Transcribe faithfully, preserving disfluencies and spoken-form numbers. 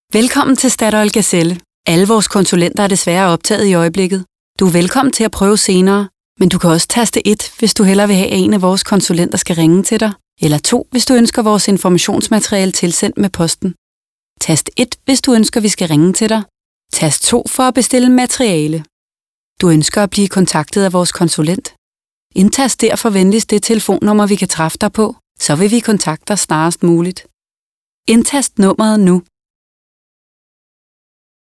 Velkommen til Statoil Gazelle. Alle vores konsulenter er desværre optaget i øjeblikket. Du er velkommen til at prøve senere, men du kan også taste et, hvis du hellere vil have, at en af vores konsulenter skal ringe til dig. Eller to, hvis du ønsker vores informationsmateriale tilsendt med posten. Tast et, hvis du ønsker, vi skal ringe til dig. Tast to for at bestille materiale. Du ønsker at blive kontaktet af vores konsulent. Indtast derfor venligst det telefonnummer, vi kan træffe dig på, så vil vi kontakte dig snarest muligt. Indtast nummeret nu.